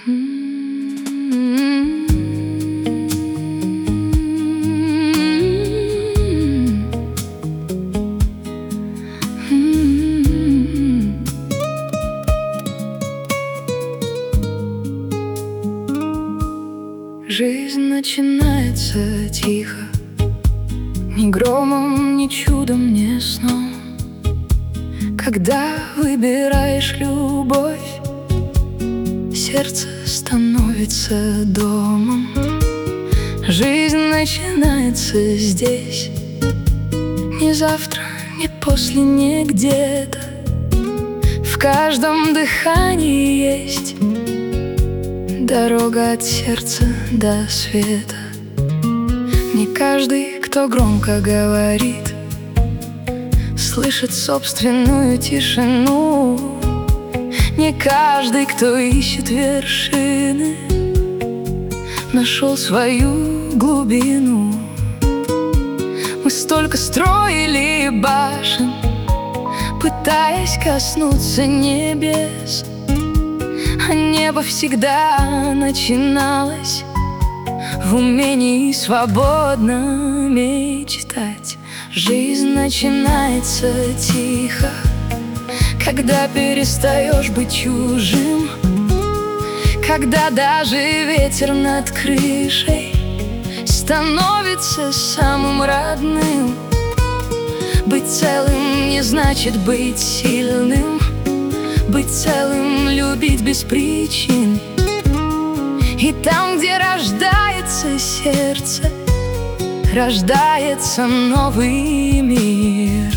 Жизнь начинается тихо, ни громом, ни чудом, ни сном. Когда выбираешь любовь, сердце становится домом. Жизнь начинается здесь, не завтра, не после, не где-то. В каждом дыхании есть дорога от сердца до света. Не каждый, кто громко говорит, слышит собственную тишину. Не каждый, кто ищет вершины, нашел свою глубину. Мы столько строили башен, пытаясь коснуться небес, а небо всегда начиналось в умении свободно мечтать. Жизнь начинается тихо, когда перестаешь быть чужим, когда даже ветер над крышей становится самым родным. Быть целым не значит быть сильным, быть целым — любить без причин. И там, где рождается сердце, рождается новый мир.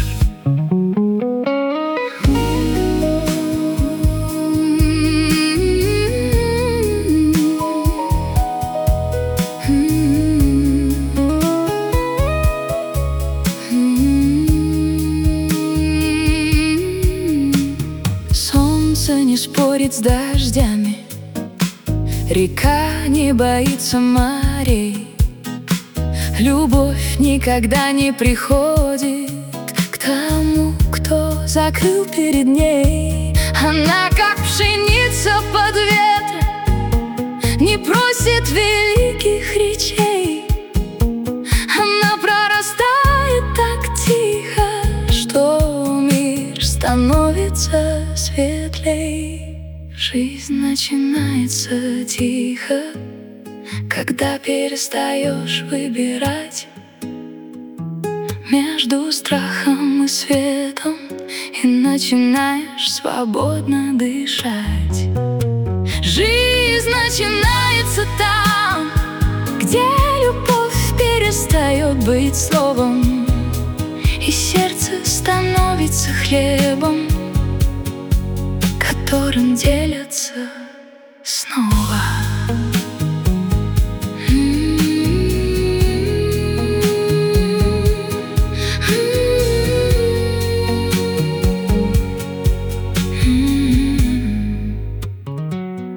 Солнце не спорит с дождями, река не боится морей. Любовь никогда не приходит к тому, кто закрыл перед ней. Она, как пшеница под ветром, не просит великих речей. Она прорастает так тихо, что мир становится светлей. Жизнь начинается тихо, когда перестаешь выбирать между страхом и светом и начинаешь свободно дышать. Жизнь начинается там, где любовь перестает быть словом, и сердце становится хлебом, которым делятся снова.